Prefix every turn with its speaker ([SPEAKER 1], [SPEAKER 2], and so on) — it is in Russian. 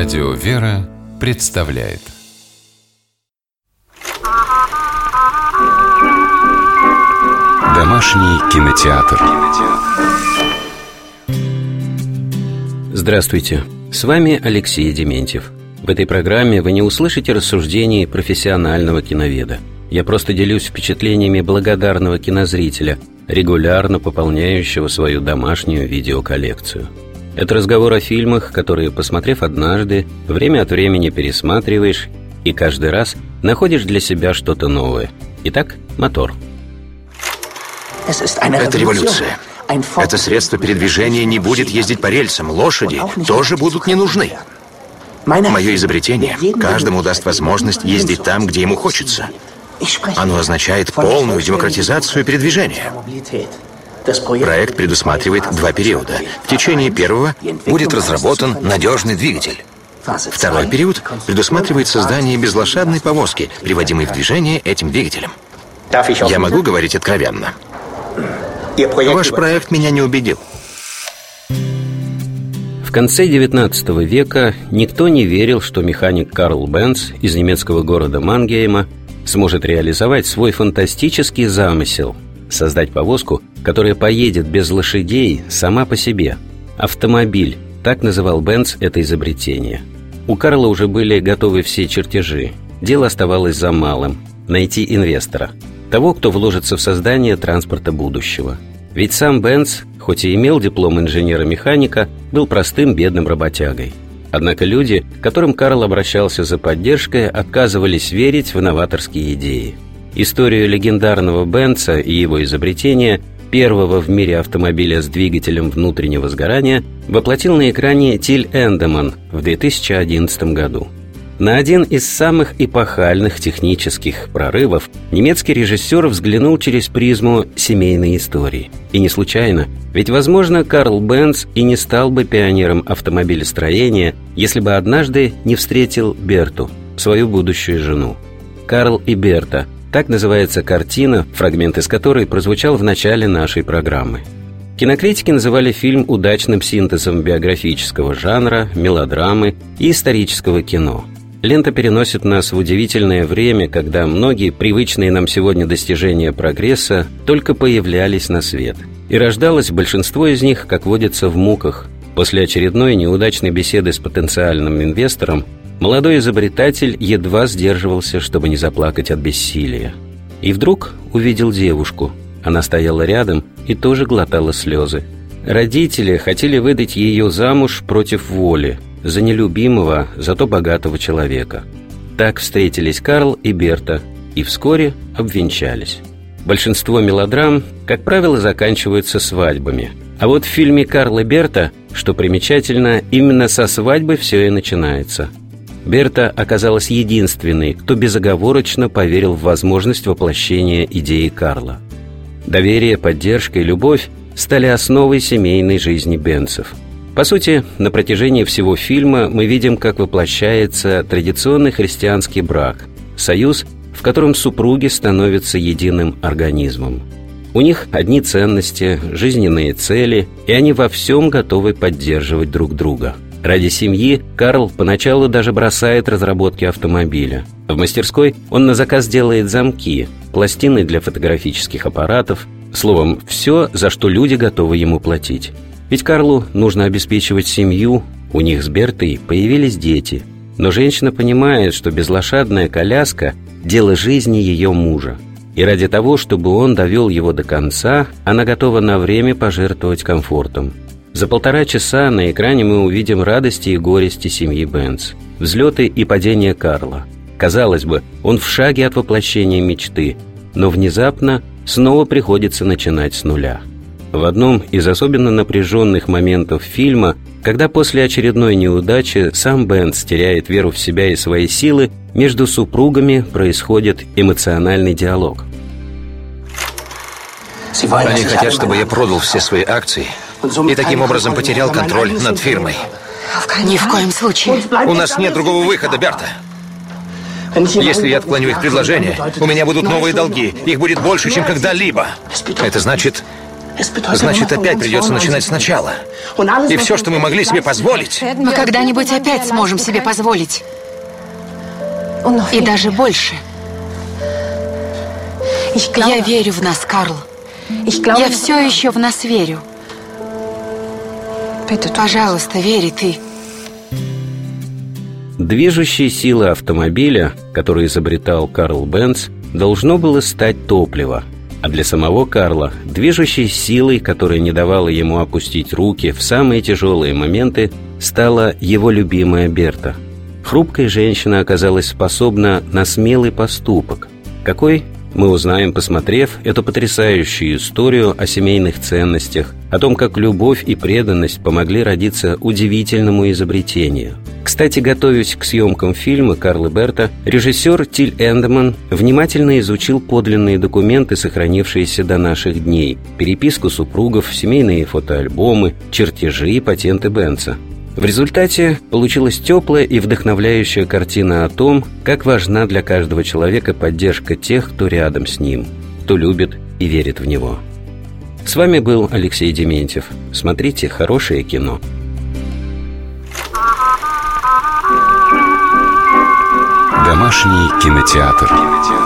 [SPEAKER 1] Радио «Вера» представляет Домашний кинотеатр.
[SPEAKER 2] Здравствуйте, с вами Алексей Дементьев. В этой программе вы не услышите рассуждений профессионального киноведа. Я просто делюсь впечатлениями благодарного кинозрителя, регулярно пополняющего свою домашнюю видеоколлекцию. Это разговор о фильмах, которые, посмотрев однажды, время от времени пересматриваешь и каждый раз находишь для себя что-то новое. Итак, мотор.
[SPEAKER 3] Это революция. Это средство передвижения не будет ездить по рельсам. Лошади тоже будут не нужны. Мое изобретение каждому даст возможность ездить там, где ему хочется. Оно означает полную демократизацию передвижения. Проект предусматривает 2 периода. В течение первого будет разработан надежный двигатель. Второй период предусматривает создание безлошадной повозки, приводимой в движение этим двигателем. Я могу говорить откровенно. Ваш проект меня не убедил.
[SPEAKER 2] В конце XIX века никто не верил, что механик Карл Бенц из немецкого города Мангейма сможет реализовать свой фантастический замысел – создать повозку, которая поедет без лошадей сама по себе. Автомобиль – так называл Бенц это изобретение. У Карла уже были готовы все чертежи. Дело оставалось за малым – найти инвестора. Того, кто вложится в создание транспорта будущего. Ведь сам Бенц, хоть и имел диплом инженера-механика, был простым бедным работягой. Однако люди, к которым Карл обращался за поддержкой, отказывались верить в новаторские идеи. Историю легендарного Бенца и его изобретения, первого в мире автомобиля с двигателем внутреннего сгорания, воплотил на экране Тиль Эндеман в 2011 году. На один из самых эпохальных технических прорывов немецкий режиссер взглянул через призму семейной истории. И не случайно, ведь, возможно, Карл Бенц и не стал бы пионером автомобилестроения, если бы однажды не встретил Берту, свою будущую жену. «Карл и Берта» – так называется картина, фрагмент из которой прозвучал в начале нашей программы. Кинокритики называли фильм удачным синтезом биографического жанра, мелодрамы и исторического кино. Лента переносит нас в удивительное время, когда многие привычные нам сегодня достижения прогресса только появлялись на свет. И рождалось большинство из них, как водится, в муках. После очередной неудачной беседы с потенциальным инвестором молодой изобретатель едва сдерживался, чтобы не заплакать от бессилия. И вдруг увидел девушку. Она стояла рядом и тоже глотала слезы. Родители хотели выдать ее замуж против воли, за нелюбимого, зато богатого человека. Так встретились Карл и Берта и вскоре обвенчались. Большинство мелодрам, как правило, заканчиваются свадьбами. А вот в фильме «Карл и Берта», что примечательно, именно со свадьбы все и начинается. Берта оказалась единственной, кто безоговорочно поверил в возможность воплощения идеи Карла. Доверие, поддержка и любовь стали основой семейной жизни Бенцев. По сути, на протяжении всего фильма мы видим, как воплощается традиционный христианский брак – союз, в котором супруги становятся единым организмом. У них одни ценности, жизненные цели, и они во всем готовы поддерживать друг друга. Ради семьи Карл поначалу даже бросает разработки автомобиля. В мастерской он на заказ делает замки, пластины для фотографических аппаратов, словом, все, за что люди готовы ему платить. Ведь Карлу нужно обеспечивать семью, у них с Бертой появились дети. Но женщина понимает, что безлошадная коляска – дело жизни ее мужа. И ради того, чтобы он довел его до конца, она готова на время пожертвовать комфортом. За 1,5 часа на экране мы увидим радости и горести семьи Бенц, взлеты и падения Карла. Казалось бы, он в шаге от воплощения мечты, но внезапно снова приходится начинать с нуля. В одном из особенно напряженных моментов фильма, когда после очередной неудачи сам Бенц теряет веру в себя и свои силы, между супругами происходит эмоциональный диалог.
[SPEAKER 3] Они хотят, чтобы я продал все свои акции и таким образом потерял контроль над фирмой.
[SPEAKER 4] Ни в коем случае.
[SPEAKER 3] У нас нет другого выхода, Берта. Если я отклоню их предложение, у меня будут новые долги. Их будет больше, чем когда-либо. Это значит, Значит, опять придется начинать сначала. И все, что мы могли себе позволить.
[SPEAKER 4] Мы когда-нибудь опять сможем себе позволить. И даже больше. Я верю в нас, Карл. Я все еще в нас верю. Пожалуйста, верь и ты.
[SPEAKER 2] Движущей силой автомобиля, который изобретал Карл Бенц, должно было стать топливо. А для самого Карла движущей силой, которая не давала ему опустить руки в самые тяжелые моменты, стала его любимая Берта. Хрупкая женщина оказалась способна на смелый поступок. Какой? Мы узнаем, посмотрев эту потрясающую историю о семейных ценностях, о том, как любовь и преданность помогли родиться удивительному изобретению. Кстати, готовясь к съемкам фильма «Карл и Берта», режиссер Тиль Эндеман внимательно изучил подлинные документы, сохранившиеся до наших дней, переписку супругов, семейные фотоальбомы, чертежи и патенты Бенца. В результате получилась теплая и вдохновляющая картина о том, как важна для каждого человека поддержка тех, кто рядом с ним, кто любит и верит в него. С вами был Алексей Дементьев. Смотрите хорошее кино.
[SPEAKER 1] Домашний кинотеатр.